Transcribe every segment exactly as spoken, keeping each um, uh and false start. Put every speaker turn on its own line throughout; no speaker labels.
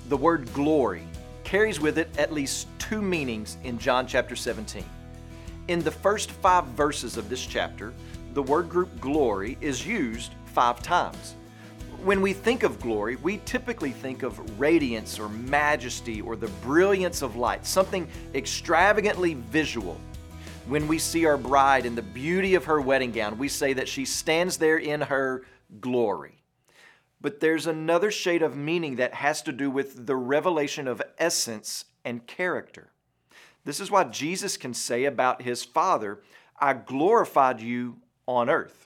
The word glory carries with it at least two meanings in John chapter seventeen. In the first five verses of this chapter, the word group glory is used five times. When we think of glory, we typically think of radiance or majesty or the brilliance of light, something extravagantly visual. When we see our bride in the beauty of her wedding gown, we say that she stands there in her glory. But there's another shade of meaning that has to do with the revelation of essence and character. This is what Jesus can say about his Father, I glorified you on earth.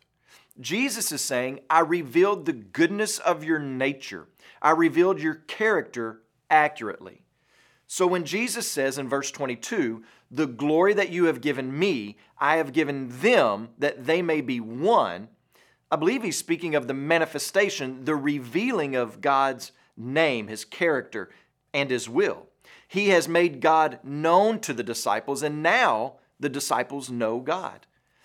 Jesus is saying, I revealed the goodness of your nature. I revealed your character accurately. So when Jesus says in verse twenty-two, the glory that you have given me, I have given them that they may be one, I believe he's speaking of the manifestation, the revealing of God's name, his character, and his will. He has made God known to the disciples, and now the disciples know God.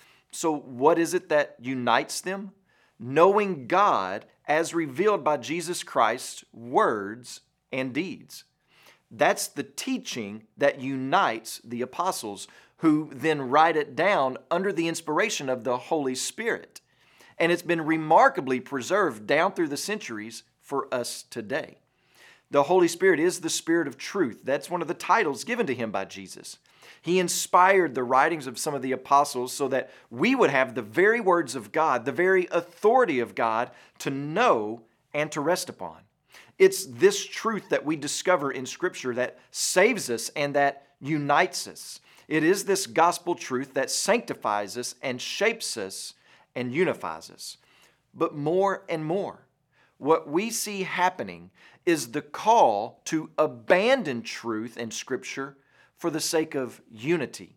So what is it that unites them? Knowing God as revealed by Jesus Christ's words and deeds. That's the teaching that unites the apostles, who then write it down under the inspiration of the Holy Spirit. And it's been remarkably preserved down through the centuries for us today. The Holy Spirit is the Spirit of truth. That's one of the titles given to him by Jesus. He inspired the writings of some of the apostles so that we would have the very words of God, the very authority of God to know and to rest upon. It's this truth that we discover in Scripture that saves us and that unites us. It is this gospel truth that sanctifies us and shapes us and unifies us. But more and more, what we see happening is the call to abandon truth in Scripture for the sake of unity.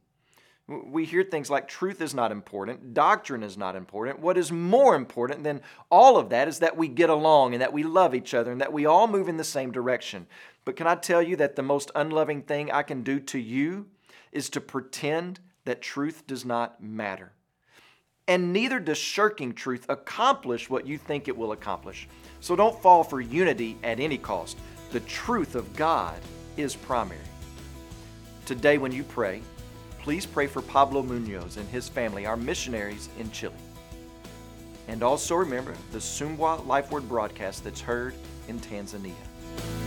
We hear things like truth is not important, doctrine is not important. What is more important than all of that is that we get along and that we love each other and that we all move in the same direction. But can I tell you that the most unloving thing I can do to you is to pretend that truth does not matter? And neither does shirking truth accomplish what you think it will accomplish. So don't fall for unity at any cost. The truth of God is primary. Today when you pray, please pray for Pablo Munoz and his family, our missionaries in Chile. And also remember the Sumbwa Life Word broadcast that's heard in Tanzania.